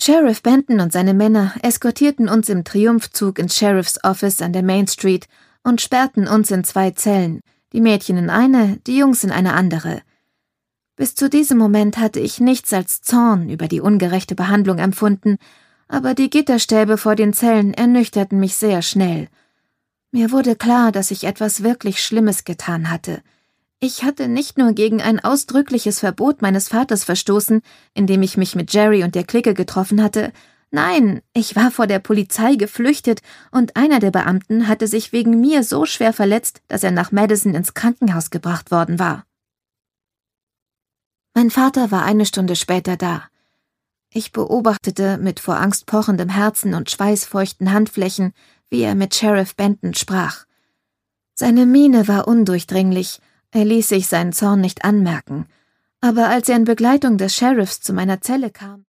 Sheriff Benton und seine Männer eskortierten uns im Triumphzug ins Sheriff's Office an der Main Street und sperrten uns in 2 Zellen, die Mädchen in eine, die Jungs in eine andere. Bis zu diesem Moment hatte ich nichts als Zorn über die ungerechte Behandlung empfunden, aber die Gitterstäbe vor den Zellen ernüchterten mich sehr schnell. Mir wurde klar, dass ich etwas wirklich Schlimmes getan hatte. Ich hatte nicht nur gegen ein ausdrückliches Verbot meines Vaters verstoßen, indem ich mich mit Jerry und der Clique getroffen hatte. Nein, ich war vor der Polizei geflüchtet und einer der Beamten hatte sich wegen mir so schwer verletzt, dass er nach Madison ins Krankenhaus gebracht worden war. Mein Vater war 1 Stunde später da. Ich beobachtete mit vor Angst pochendem Herzen und schweißfeuchten Handflächen, wie er mit Sheriff Benton sprach. Seine Miene war undurchdringlich, er ließ sich seinen Zorn nicht anmerken, aber als er in Begleitung des Sheriffs zu meiner Zelle kam,